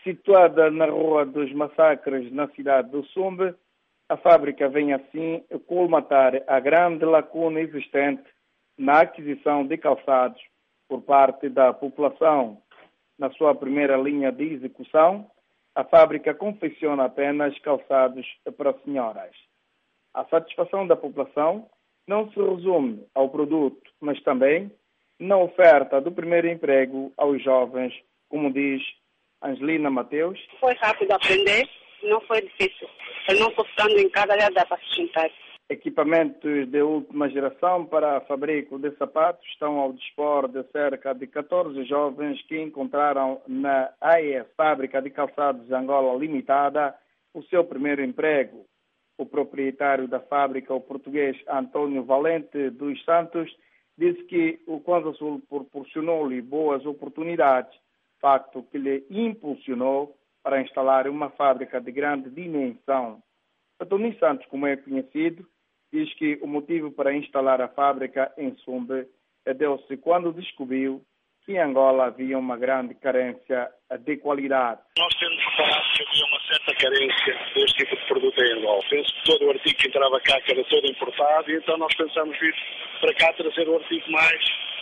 Situada na Rua dos Massacres, na cidade do Sumbe, a fábrica vem assim colmatar a grande lacuna existente na aquisição de calçados por parte da população. Na sua primeira linha de execução, a fábrica confecciona apenas calçados para senhoras. A satisfação da população não se resume ao produto, mas também na oferta do primeiro emprego aos jovens, como diz Angelina Mateus. Foi rápido aprender, não foi difícil. Eu não estou ficando em casa, já dá para sustentar. Equipamentos de última geração para fabrico de sapatos estão ao dispor de cerca de 14 jovens que encontraram na AES, Fábrica de Calçados Angola Limitada, o seu primeiro emprego. O proprietário da fábrica, o português Antônio Valente dos Santos, disse que o Kwanza Sul proporcionou-lhe boas oportunidades, facto que lhe impulsionou para instalar uma fábrica de grande dimensão. Antônio Santos, como é conhecido, diz que o motivo para instalar a fábrica em Sumbe deu-se quando descobriu que em Angola havia uma grande carência de qualidade. Nós temos reparado que havia uma certa carência deste tipo de produto em Angola. Penso que todo o artigo que entrava cá que era todo importado, e então nós pensamos vir para cá trazer o artigo mais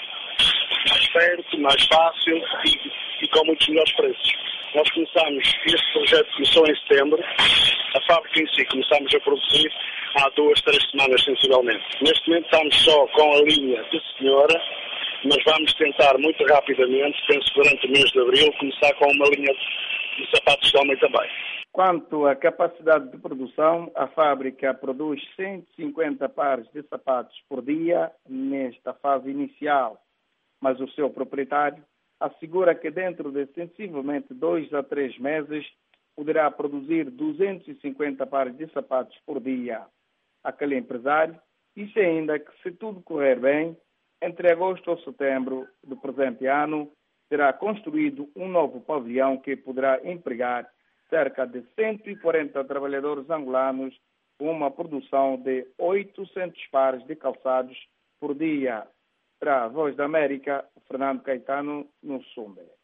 perto, mais fácil e com muitos melhores preços. Nós este projeto começou em setembro, a fábrica em si começámos a produzir há 2-3 semanas sensivelmente. Neste momento estamos só com a linha de senhora, mas vamos tentar muito rapidamente, penso durante o mês de abril, começar com uma linha de sapatos de homem também. Quanto à capacidade de produção, a fábrica produz 150 pares de sapatos por dia nesta fase inicial, mas o seu proprietário assegura que dentro de sensivelmente 2 a 3 meses poderá produzir 250 pares de sapatos por dia. Aquele empresário disse ainda que, se tudo correr bem, entre agosto ou setembro do presente ano, será construído um novo pavilhão que poderá empregar cerca de 140 trabalhadores angolanos com uma produção de 800 pares de calçados por dia. Para a Voz da América, Fernando Caetano, no Sumbe.